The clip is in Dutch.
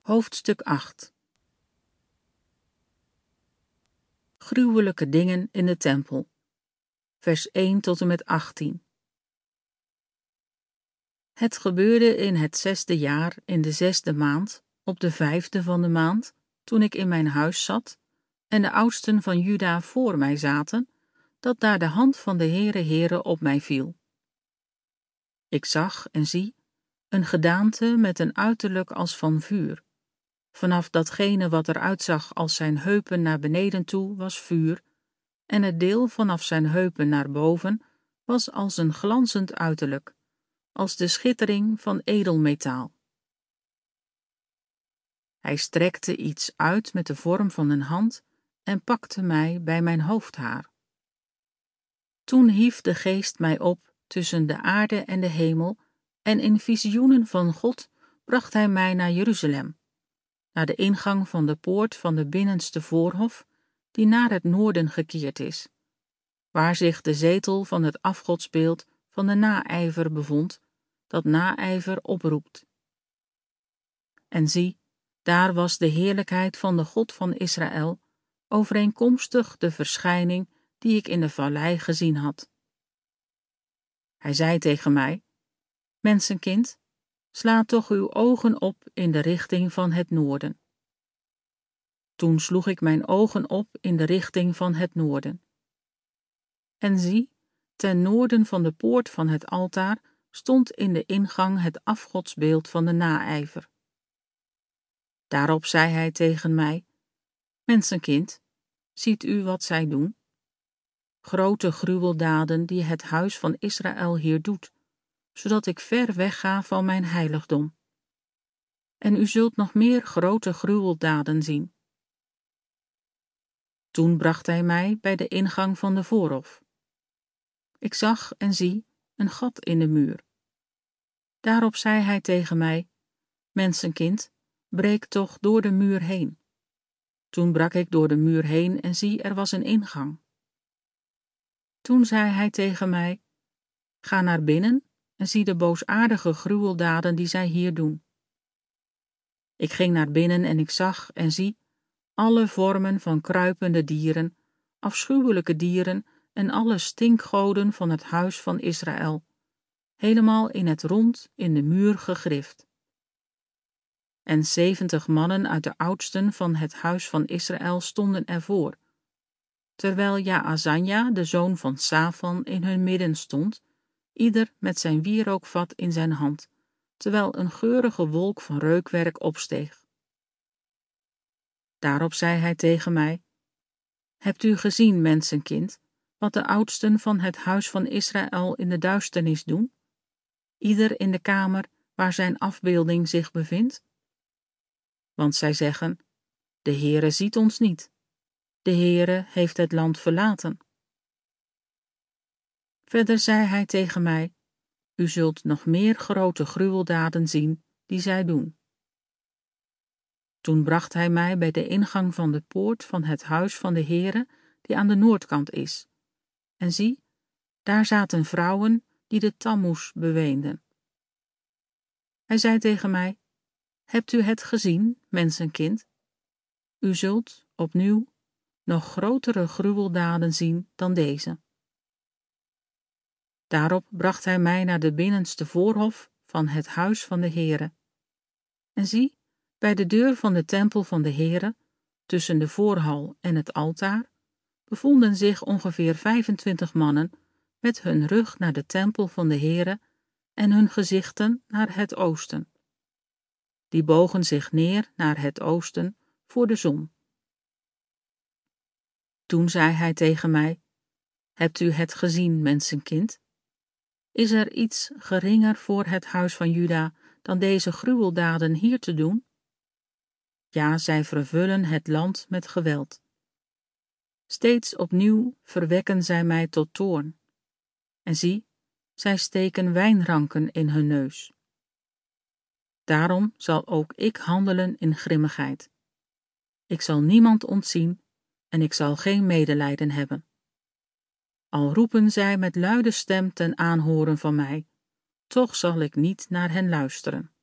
Hoofdstuk 8. Gruwelijke dingen in de tempel. Vers 1 tot en met 18. Het gebeurde in het 6e jaar, in de 6e maand, op de 5e van de maand, toen ik in mijn huis zat, en de oudsten van Juda voor mij zaten, dat daar de hand van de Heere op mij viel. Ik zag en zie, een gedaante met een uiterlijk als van vuur. Vanaf datgene wat eruit zag als zijn heupen naar beneden toe was vuur, en het deel vanaf zijn heupen naar boven was als een glanzend uiterlijk, als de schittering van edelmetaal. Hij strekte iets uit met de vorm van een hand en pakte mij bij mijn hoofdhaar. Toen hief de geest mij op tussen de aarde en de hemel, en in visioenen van God bracht hij mij naar Jeruzalem, naar de ingang van de poort van de binnenste voorhof, die naar het noorden gekeerd is, waar zich de zetel van het afgodsbeeld van de naijver bevond, dat naijver oproept. En zie, daar was de heerlijkheid van de God van Israël, overeenkomstig de verschijning die ik in de vallei gezien had. Hij zei tegen mij: Mensenkind, sla toch uw ogen op in de richting van het noorden. Toen sloeg ik mijn ogen op in de richting van het noorden. En zie, ten noorden van de poort van het altaar stond in de ingang het afgodsbeeld van de naijver. Daarop zei hij tegen mij: Mensenkind, ziet u wat zij doen? Grote gruweldaden die het huis van Israël hier doet, zodat ik ver wegga van mijn heiligdom. En u zult nog meer grote gruweldaden zien. Toen bracht hij mij bij de ingang van de voorhof. Ik zag en zie een gat in de muur. Daarop zei hij tegen mij: Mensenkind, breek toch door de muur heen. Toen brak ik door de muur heen en zie, er was een ingang. Toen zei hij tegen mij: Ga naar binnen en zie de boosaardige gruweldaden die zij hier doen. Ik ging naar binnen en ik zag en zie alle vormen van kruipende dieren, afschuwelijke dieren en alle stinkgoden van het huis van Israël, helemaal in het rond in de muur gegrift. En 70 mannen uit de oudsten van het huis van Israël stonden ervoor, terwijl Jaazania, de zoon van Safan, in hun midden stond, ieder met zijn wierookvat in zijn hand, terwijl een geurige wolk van reukwerk opsteeg. Daarop zei hij tegen mij: Hebt u gezien, mensenkind, wat de oudsten van het huis van Israël in de duisternis doen? Ieder in de kamer waar zijn afbeelding zich bevindt? Want zij zeggen: De Heere ziet ons niet. De Heere heeft het land verlaten. Verder zei hij tegen mij: U zult nog meer grote gruweldaden zien die zij doen. Toen bracht hij mij bij de ingang van de poort van het huis van de Heere, die aan de noordkant is. En zie, daar zaten vrouwen die de Tammuz beweenden. Hij zei tegen mij: Hebt u het gezien, mensenkind? U zult, opnieuw, nog grotere gruweldaden zien dan deze. Daarop bracht hij mij naar de binnenste voorhof van het huis van de Heere. En zie, bij de deur van de tempel van de Heere, tussen de voorhal en het altaar, bevonden zich ongeveer 25 mannen met hun rug naar de tempel van de Heere en hun gezichten naar het oosten. Die bogen zich neer naar het oosten voor de zon. Toen zei hij tegen mij: Hebt u het gezien, mensenkind? Is er iets geringer voor het huis van Juda dan deze gruweldaden hier te doen? Ja, zij vervullen het land met geweld. Steeds opnieuw verwekken zij mij tot toorn. En zie, zij steken wijnranken in hun neus. Daarom zal ook ik handelen in grimmigheid. Ik zal niemand ontzien en ik zal geen medelijden hebben. Al roepen zij met luide stem ten aanhoren van mij, toch zal ik niet naar hen luisteren.